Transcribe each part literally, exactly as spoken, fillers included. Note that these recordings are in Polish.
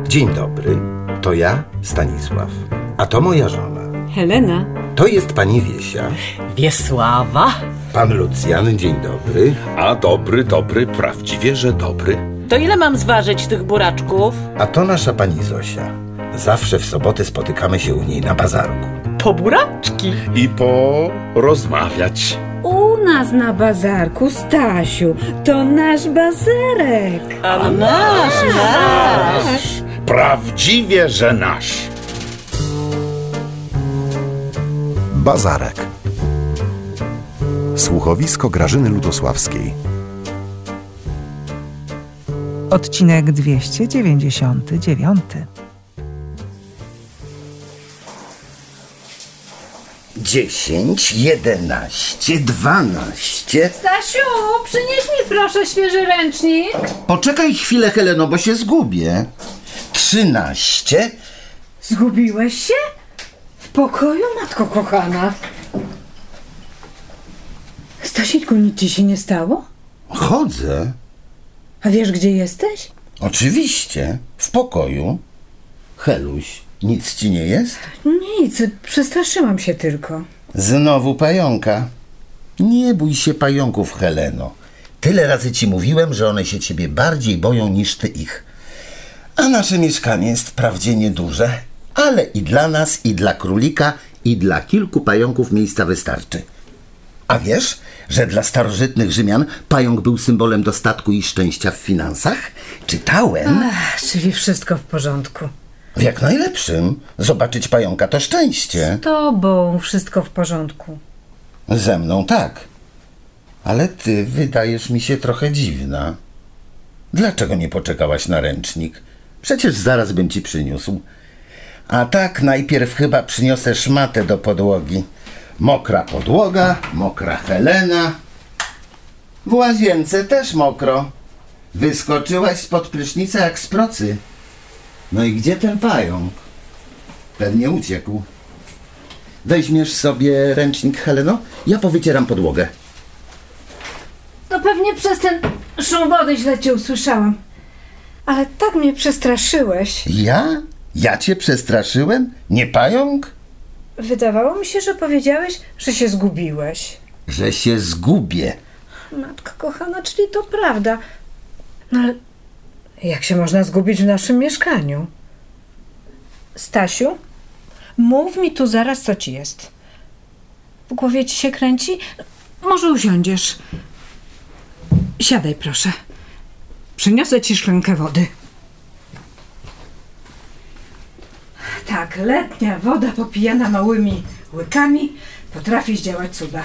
Dzień dobry, to ja, Stanisław, a to moja żona. Helena. To jest pani Wiesia. Wiesława. Pan Lucjan, dzień dobry. A dobry, dobry, prawdziwie, że dobry. To ile mam zważyć tych buraczków? A to nasza pani Zosia. Zawsze w soboty spotykamy się u niej na bazarku. Po buraczki. I porozmawiać. U nas na bazarku, Stasiu, to nasz bazarek. A nasz, nasz. Prawdziwie, że nasz. Bazarek. Słuchowisko Grażyny Ludosławskiej. Odcinek dwieście dziewięćdziesiąty dziewiąty. Dziesięć, jedenaście, dwanaście. Stasiu, przynieś mi proszę świeży ręcznik. Poczekaj chwilę, Heleno, bo się zgubię. Trzynaście. Zgubiłeś się? W pokoju, matko kochana? Stasieńku, nic ci się nie stało? Chodzę. A wiesz, gdzie jesteś? Oczywiście, w pokoju. Heluś, nic ci nie jest? Nic, przestraszyłam się tylko. Znowu pająka. Nie bój się pająków, Heleno. Tyle razy ci mówiłem, że one się ciebie bardziej boją niż ty ich. A nasze mieszkanie jest wprawdzie nieduże, ale i dla nas, i dla królika, i dla kilku pająków miejsca wystarczy. A wiesz, że dla starożytnych Rzymian pająk był symbolem dostatku i szczęścia w finansach? Czytałem. Ach, czyli wszystko w porządku. W jak najlepszym. Zobaczyć pająka to szczęście. Z tobą wszystko w porządku. Ze mną tak. Ale ty wydajesz mi się trochę dziwna. Dlaczego nie poczekałaś na ręcznik? Przecież zaraz bym ci przyniósł. A tak najpierw chyba przyniosę szmatę do podłogi. Mokra podłoga, mokra Helena. W łazience też mokro. Wyskoczyłaś spod prysznica jak z procy. No i gdzie ten pająk? Pewnie uciekł. Weźmiesz sobie ręcznik, Heleno? Ja powycieram podłogę. No pewnie przez ten szum wody źle cię usłyszałam. Ale tak mnie przestraszyłeś. Ja? Ja cię przestraszyłem? Nie pająk? Wydawało mi się, że powiedziałeś, że się zgubiłeś. Że się zgubię. Matka kochana, czyli to prawda. No ale jak się można zgubić w naszym mieszkaniu? Stasiu, mów mi tu zaraz, co ci jest. W głowie ci się kręci? Może usiądziesz. Siadaj, proszę. Przyniosę ci szklankę wody. Tak, letnia woda popijana małymi łykami potrafi zdziałać cuda.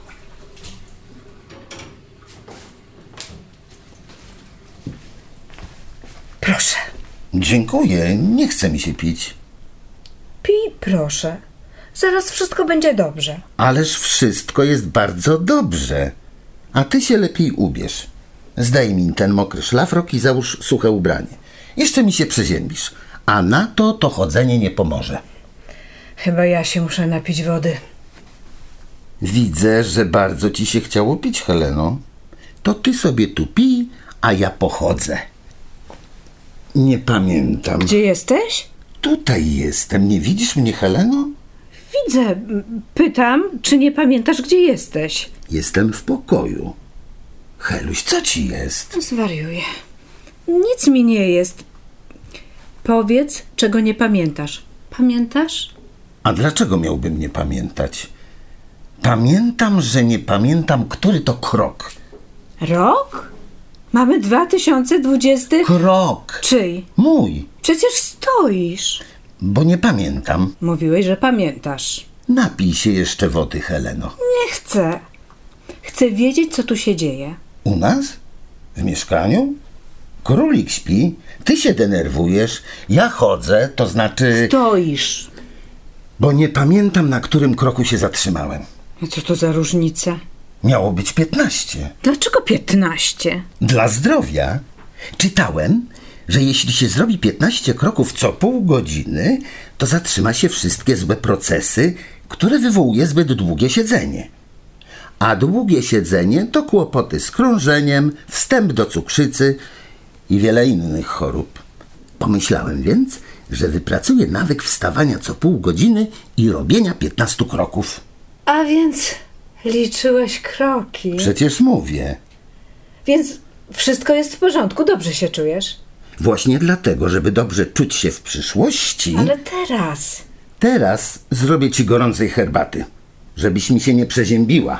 Proszę. Dziękuję, nie chce mi się pić. Pij, proszę. Zaraz wszystko będzie dobrze. Ależ wszystko jest bardzo dobrze. A ty się lepiej ubierz. Zdaj mi ten mokry szlafrok i załóż suche ubranie. Jeszcze mi się przeziębisz. A na to to chodzenie nie pomoże. Chyba ja się muszę napić wody. Widzę, że bardzo ci się chciało pić, Heleno. To ty sobie tu pij, a ja pochodzę. Nie pamiętam. Gdzie jesteś? Tutaj jestem. Nie widzisz mnie, Heleno? Widzę. Pytam, czy nie pamiętasz, gdzie jesteś? Jestem w pokoju. Heluś, co ci jest? Zwariuję. Nic mi nie jest. Powiedz, czego nie pamiętasz. Pamiętasz? A dlaczego miałbym nie pamiętać? Pamiętam, że nie pamiętam, który to krok. Rok? Mamy dwa tysiące dwudziesty... Krok! Czyj? Mój. Przecież stoisz. Bo nie pamiętam. Mówiłeś, że pamiętasz. Napij się jeszcze wody, Heleno. Nie chcę. Chcę wiedzieć, co tu się dzieje. U nas? W mieszkaniu? Królik śpi, ty się denerwujesz, ja chodzę, to znaczy... Stoisz. Bo nie pamiętam, na którym kroku się zatrzymałem. A co to za różnica? Miało być piętnaście. Dlaczego piętnaście? Dla zdrowia. Czytałem, że jeśli się zrobi piętnaście kroków co pół godziny, to zatrzyma się wszystkie złe procesy, które wywołuje zbyt długie siedzenie. A długie siedzenie to kłopoty z krążeniem, wstęp do cukrzycy i wiele innych chorób. Pomyślałem więc, że wypracuję nawyk wstawania co pół godziny i robienia piętnastu kroków. A więc liczyłeś kroki. Przecież mówię. Więc wszystko jest w porządku, dobrze się czujesz? Właśnie dlatego, żeby dobrze czuć się w przyszłości, Ale teraz... teraz zrobię ci gorącej herbaty, żebyś mi się nie przeziębiła.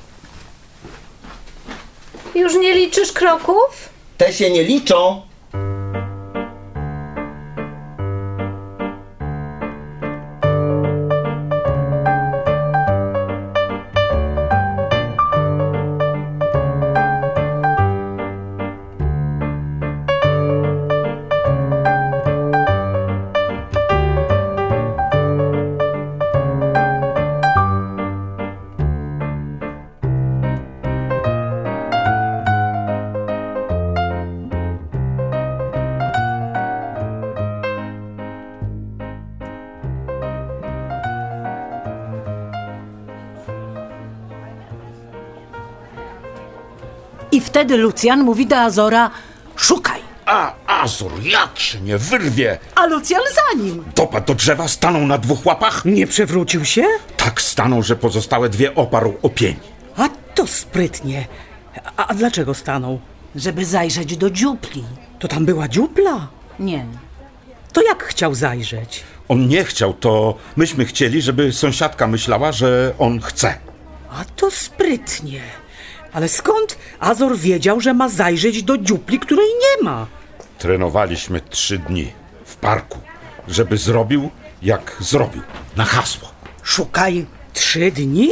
Już nie liczysz kroków? Te się nie liczą. I wtedy Lucjan mówi do Azora: szukaj. A Azor, jak się nie wyrwie! A Lucjan za nim. Dopadł do drzewa, stanął na dwóch łapach. Nie przewrócił się? Tak stanął, że pozostałe dwie oparł o pień. A to sprytnie. A, a dlaczego stanął? Żeby zajrzeć do dziupli. To tam była dziupla? Nie. To jak chciał zajrzeć? On nie chciał, to myśmy chcieli, żeby sąsiadka myślała, że on chce. A to sprytnie. Ale skąd Azor wiedział, że ma zajrzeć do dziupli, której nie ma? Trenowaliśmy trzy dni w parku, żeby zrobił, jak zrobił, na hasło. Szukaj trzy dni.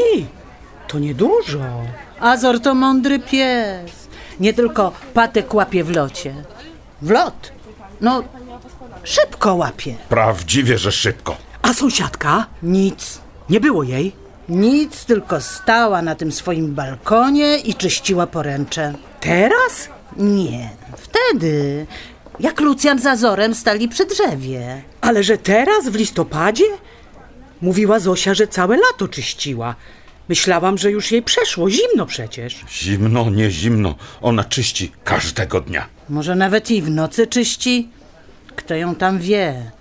To niedużo. Azor to mądry pies. Nie tylko patek łapie w locie. W lot. No, szybko łapie. Prawdziwie, że szybko. A sąsiadka? Nic. Nie było jej? Nic, tylko stała na tym swoim balkonie i czyściła poręcze. Teraz? Nie, wtedy, jak Lucjan z Azorem stali przy drzewie. Ale że teraz, w listopadzie? Mówiła Zosia, że całe lato czyściła. Myślałam, że już jej przeszło. Zimno przecież. Zimno, nie zimno. Ona czyści każdego dnia. Może nawet i w nocy czyści? Kto ją tam wie?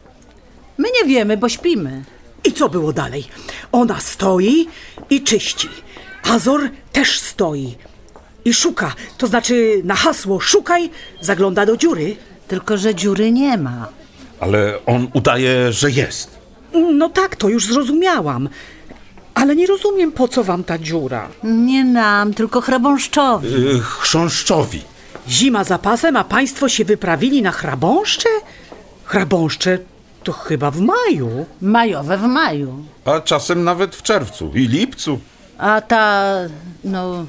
My nie wiemy, bo śpimy. I co było dalej? Ona stoi i czyści. Azor też stoi i szuka. To znaczy na hasło szukaj zagląda do dziury. Tylko że dziury nie ma. Ale on udaje, że jest. No tak, to już zrozumiałam. Ale nie rozumiem, po co wam ta dziura. Nie nam, tylko chrabąszczowi. Yy, chrząszczowi. Zima za pasem, a państwo się wyprawili na chrabąszcze? Chrabąszcze to chyba w maju. Majowe w maju. A czasem nawet w czerwcu i lipcu. A ta, no,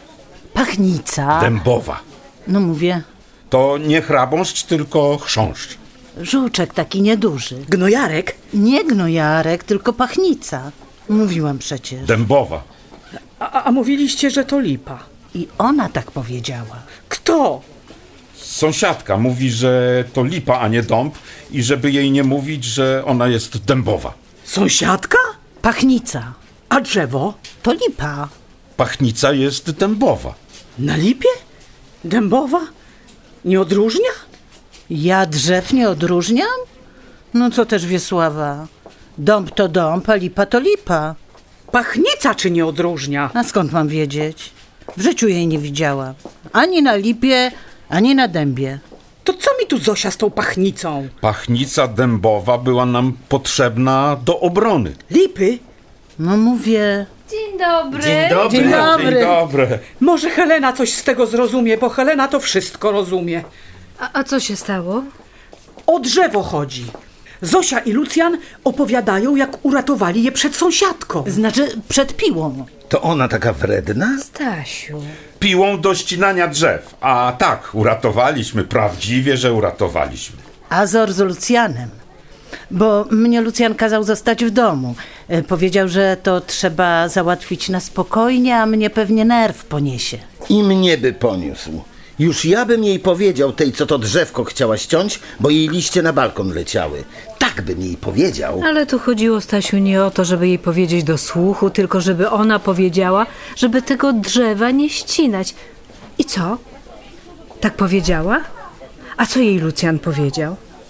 pachnica. Dębowa. No mówię, To nie chrabąszcz, tylko chrząszcz. żuczek taki nieduży. Gnojarek? Nie gnojarek, tylko pachnica. Mówiłam przecież. Dębowa. A, a mówiliście, że to lipa. I ona tak powiedziała. Kto? Sąsiadka mówi, że to lipa, a nie dąb i żeby jej nie mówić, że ona jest dębowa. Sąsiadka? Pachnica. A drzewo? To lipa. Pachnica jest dębowa. Na lipie? Dębowa? Nie odróżnia? Ja drzew nie odróżniam? No co też Wiesława? Dąb to dąb, a lipa to lipa. Pachnica czy nie odróżnia? A skąd mam wiedzieć? W życiu jej nie widziała. Ani na lipie, ani na dębie. To co mi tu Zosia z tą pachnicą? Pachnica dębowa była nam potrzebna do obrony. Lipy? No mówię, Dzień dobry. Dzień dobry. Dzień dobry. Dzień dobry. Może Helena coś z tego zrozumie, bo Helena to wszystko rozumie. A, a co się stało? O drzewo chodzi. Zosia i Lucjan opowiadają, jak uratowali je przed sąsiadką. znaczy przed piłą. To ona taka wredna? Stasiu. Piłą do ścinania drzew. A tak, uratowaliśmy. Prawdziwie, że uratowaliśmy. Azor z Lucjanem. Bo mnie Lucjan kazał zostać w domu. E, Powiedział, że to trzeba załatwić na spokojnie, a mnie pewnie nerw poniesie. I mnie by poniósł. Już ja bym jej powiedział, tej co to drzewko chciała ściąć, bo jej liście na balkon leciały. Tak bym jej powiedział. Ale tu chodziło, Stasiu, nie o to, żeby jej powiedzieć do słuchu, tylko żeby ona powiedziała, żeby tego drzewa nie ścinać. I co? Tak powiedziała? A co jej Lucjan powiedział?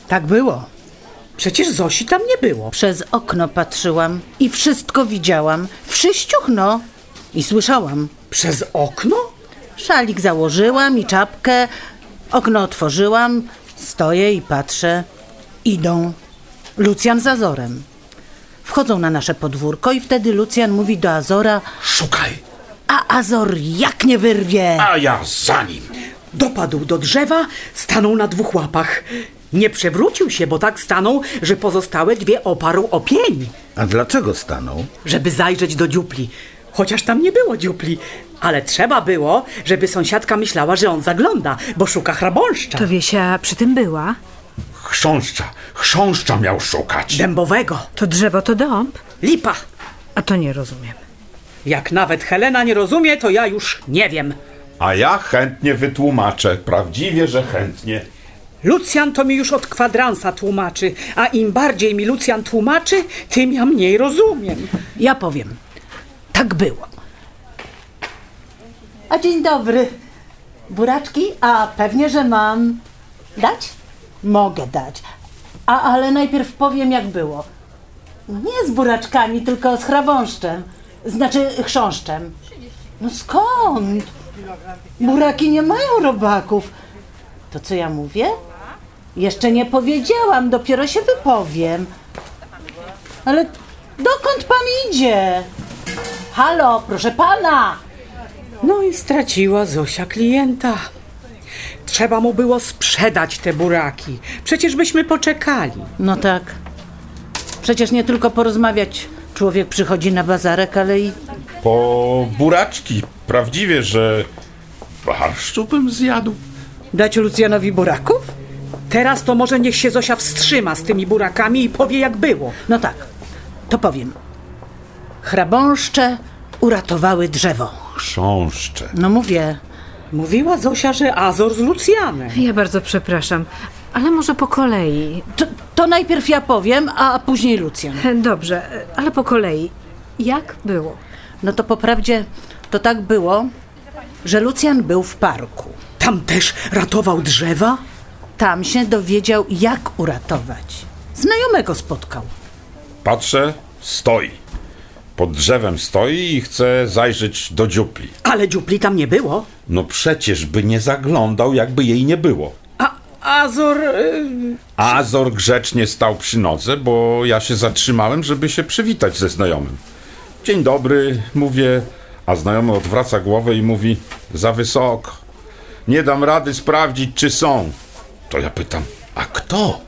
Tak było. Przecież Zosi tam nie było. Przez okno patrzyłam i wszystko widziałam. Wszyściuchno. I słyszałam. Przez okno? Szalik założyłam i czapkę. Okno otworzyłam. Stoję i patrzę. Idą. Lucjan z Azorem. Wchodzą na nasze podwórko i wtedy Lucjan mówi do Azora: Szukaj, a Azor jak nie wyrwie? a ja za nim. Dopadł do drzewa, stanął na dwóch łapach. Nie przewrócił się, bo tak stanął, że pozostałe dwie oparł o pień, A dlaczego stanął? żeby zajrzeć do dziupli. Chociaż tam nie było dziupli. Ale trzeba było, żeby sąsiadka myślała, że on zagląda, bo szuka chrabąszcza. To Wiesia przy tym była? Chrząszcza, chrząszcza miał szukać. Dębowego. To drzewo to dąb? Lipa. A to nie rozumiem. Jak nawet Helena nie rozumie, to ja już nie wiem. A ja chętnie wytłumaczę, prawdziwie, że chętnie. Lucjan to mi już od kwadransa tłumaczy, a im bardziej mi Lucjan tłumaczy, tym ja mniej rozumiem. Ja powiem. Tak było. A dzień dobry. Buraczki? A pewnie, że mam. Dać? Mogę dać. A, ale najpierw powiem, jak było. Nie z buraczkami, tylko z chrabąszczem. Znaczy chrząszczem. No skąd? Buraki nie mają robaków. To co ja mówię? Jeszcze nie powiedziałam, dopiero się wypowiem. Ale dokąd pan idzie? Halo, proszę pana! No i straciła Zosia klienta. Trzeba mu było sprzedać te buraki. Przecież byśmy poczekali. No tak. Przecież nie tylko porozmawiać człowiek przychodzi na bazarek, ale i... Po buraczki, prawdziwie, że barszczu bym zjadł. Dać Lucjanowi buraków? Teraz to może niech się Zosia wstrzyma z tymi burakami i powie, jak było. No tak, to powiem. Chrabąszcze uratowały drzewo. Chrząszcze. No mówię. Mówiła Zosia, że Azor z Lucjanem. Ja bardzo przepraszam, ale może po kolei. To, to najpierw ja powiem, a później Lucjan. Dobrze, ale po kolei. Jak było? No to po prawdzie to tak było, że Lucjan był w parku. Tam też ratował drzewa? Tam się dowiedział, jak uratować. Znajomego spotkał. Patrzę, stoi. Pod drzewem stoi i chce zajrzeć do dziupli. Ale dziupli tam nie było. No przecież by nie zaglądał, jakby jej nie było. A Azor... y, Azor grzecznie stał przy nodze, bo ja się zatrzymałem, żeby się przywitać ze znajomym. Dzień dobry, mówię, a znajomy odwraca głowę i mówi: za wysoko. Nie dam rady sprawdzić, czy są. To ja pytam: a kto?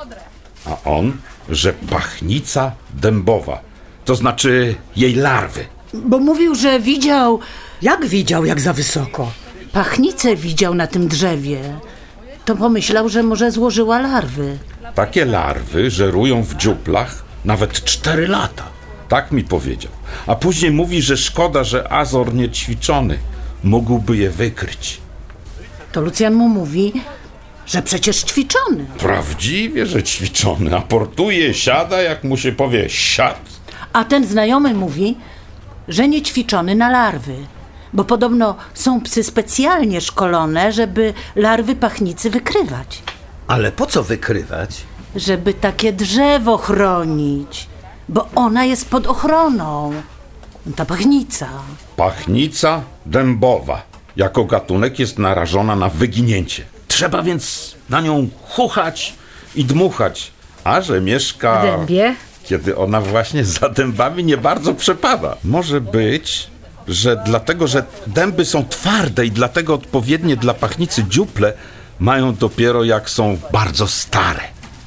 A on, że pachnica dębowa. To znaczy jej larwy. Bo mówił, że widział... Jak widział, jak za wysoko? Pachnicę widział na tym drzewie. To pomyślał, że może złożyła larwy. Takie larwy żerują w dziuplach nawet cztery lata. Tak mi powiedział. A później mówi, że szkoda, że Azor niećwiczony mógłby je wykryć. To Lucjan mu mówi, że przecież ćwiczony. Prawdziwie, że ćwiczony. Aportuje, siada, jak mu się powie siad. A ten znajomy mówi, że nie ćwiczony na larwy. Bo podobno są psy specjalnie szkolone, żeby larwy pachnicy wykrywać. Ale po co wykrywać? Żeby takie drzewo chronić. Bo ona jest pod ochroną. Ta pachnica. Pachnica dębowa jako gatunek jest narażona na wyginięcie. Trzeba więc na nią chuchać i dmuchać. A że mieszka... W dębie? Kiedy ona właśnie za dębami nie bardzo przepada. Może być, że dlatego, że dęby są twarde i dlatego odpowiednie dla pachnicy dziuple mają dopiero jak są bardzo stare.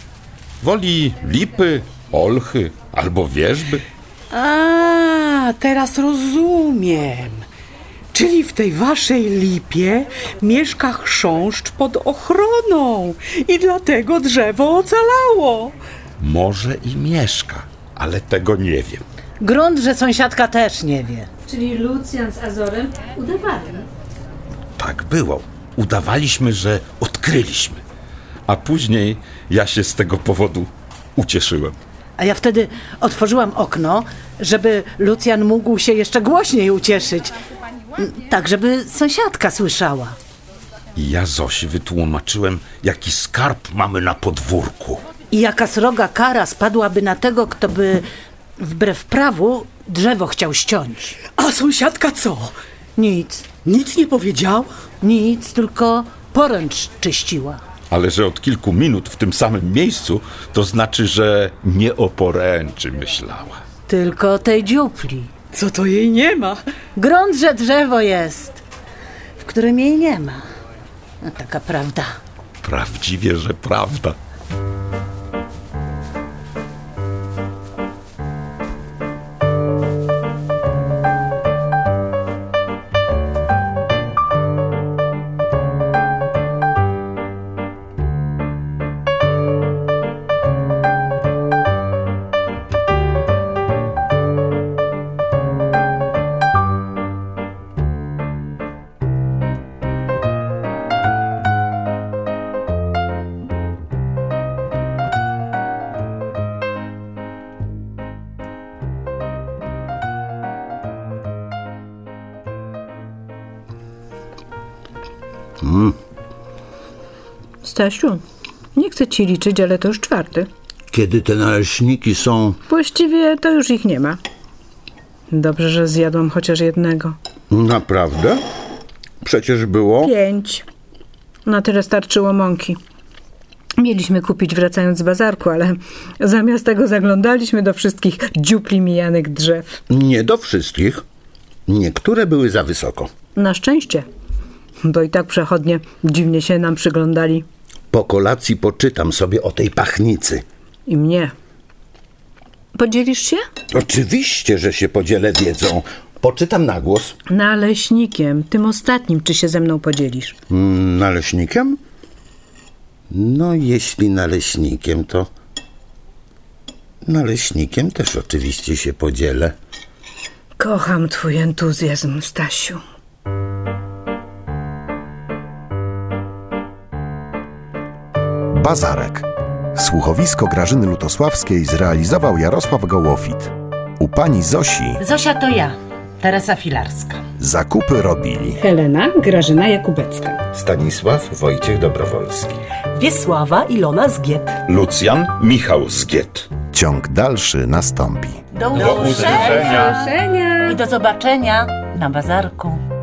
Woli lipy, olchy albo wierzby. A, teraz rozumiem. Czyli w tej waszej lipie mieszka chrząszcz pod ochroną i dlatego drzewo ocalało. Może i mieszka, ale tego nie wiem. Grunt, że sąsiadka też nie wie. Czyli Lucjan z Azorem udawali. Tak było. Udawaliśmy, że odkryliśmy. A później ja się z tego powodu ucieszyłem. A ja wtedy otworzyłam okno, żeby Lucjan mógł się jeszcze głośniej ucieszyć. Tak, żeby sąsiadka słyszała. I ja Zosi wytłumaczyłem, jaki skarb mamy na podwórku. I jaka sroga kara spadłaby na tego, kto by wbrew prawu drzewo chciał ściąć. A sąsiadka co? Nic, Nic nie powiedziała? nic, tylko poręcz czyściła. Ale że od kilku minut w tym samym miejscu, to znaczy, że nie o poręczy myślała. Tylko o tej dziupli. Co to jej nie ma? Grunt, że drzewo jest, w którym jej nie ma. No, taka prawda. Prawdziwie, że prawda. Stasiu, nie chcę ci liczyć, ale to już czwarty. Kiedy te naleśniki są... Właściwie to już ich nie ma. Dobrze, że zjadłam chociaż jednego. Naprawdę? Przecież było... Pięć. Na tyle starczyło mąki. Mieliśmy kupić wracając z bazarku, ale zamiast tego zaglądaliśmy do wszystkich dziupli mijanych drzew. Nie do wszystkich. Niektóre były za wysoko. Na szczęście, bo i tak przechodnie dziwnie się nam przyglądali. Po kolacji poczytam sobie o tej pachnicy. I mnie. Podzielisz się? Oczywiście, że się podzielę wiedzą. Poczytam na głos. Naleśnikiem, tym ostatnim, czy się ze mną podzielisz? Mm, naleśnikiem? No, jeśli naleśnikiem, to... Naleśnikiem też oczywiście się podzielę. Kocham twój entuzjazm, Stasiu. Bazarek. Słuchowisko Grażyny Lutosławskiej zrealizował Jarosław Gołofit. U pani Zosi Zosia to ja, Teresa Filarska. zakupy robili Helena Grażyna Jakubecka. Stanisław Wojciech Dobrowolski. Wiesława Ilona Zgiet. Lucjan Michał Zgiet. Ciąg dalszy nastąpi. Do, Do usłyszenia. I do zobaczenia na bazarku.